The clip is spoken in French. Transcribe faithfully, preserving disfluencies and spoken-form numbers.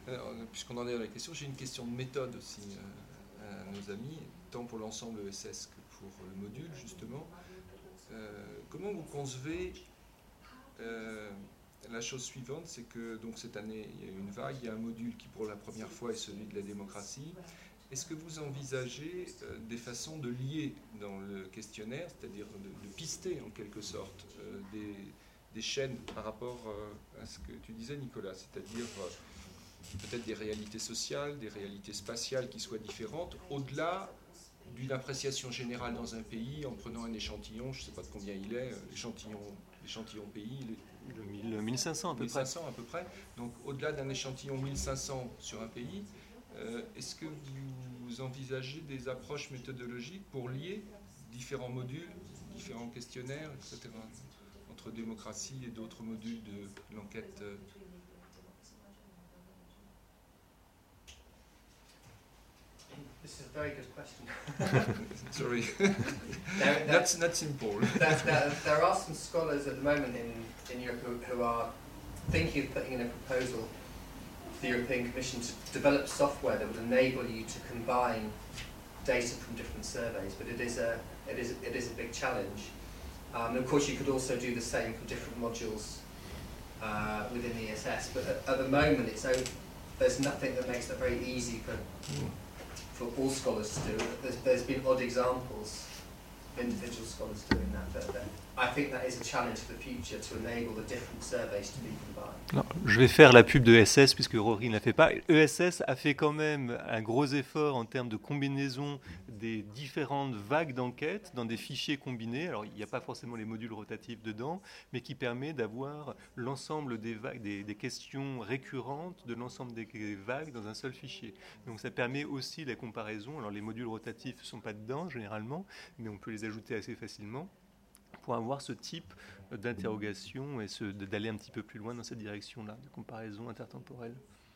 Alors, puisqu'on en est à la question, j'ai une question de méthode aussi euh, à nos amis, tant pour l'ensemble E S S que pour le module, justement. Euh, comment vous concevez euh, la chose suivante, c'est que donc cette année, il y a eu une vague, il y a un module qui pour la première fois est celui de la démocratie. Est-ce que vous envisagez euh, des façons de lier dans le questionnaire, c'est-à-dire de, de pister en quelque sorte euh, des, des chaînes par rapport euh, à ce que tu disais, Nicolas, c'est-à-dire euh, peut-être des réalités sociales, des réalités spatiales qui soient différentes, au-delà d'une appréciation générale dans un pays en prenant un échantillon, je ne sais pas de combien il est, l'échantillon, l'échantillon pays, il est de mille, mille cinq cents à peu mille cinq cents près. à peu près. Donc au-delà d'un échantillon mille cinq cents sur un pays, euh, est-ce que vous envisagez des approches méthodologiques pour lier différents modules, différents questionnaires, et cetera, entre démocratie et d'autres modules de l'enquête euh, This is a very good question. Sorry, there, there, that's not simple. there, there, there are some scholars at the moment in, in Europe who, who are thinking of putting in a proposal to the European Commission to develop software that would enable you to combine data from different surveys, but it is a, it is, it is a big challenge. Um, and of course you could also do the same for different modules uh, within the E S S, but at, at the moment it's over, there's nothing that makes that very easy for for all scholars to do. There's, there's been odd examples of individual scholars doing that, but, but I think that is a challenge for the future to enable the different surveys to be combined. Non, je vais faire la pub de E S S puisque Rory ne la fait pas. E S S a fait quand même un gros effort en termes de combinaison des différentes vagues d'enquête dans des fichiers combinés. Alors il n'y a pas forcément les modules rotatifs dedans, mais qui permet d'avoir l'ensemble des vagues, des, des questions récurrentes de l'ensemble des vagues dans un seul fichier. Donc ça permet aussi la comparaison. Alors les modules rotatifs ne sont pas dedans généralement, mais on peut les ajouter assez facilement pour avoir ce type d'interrogation et ce, d'aller un petit peu plus loin dans cette direction-là, de comparaison intertemporelle.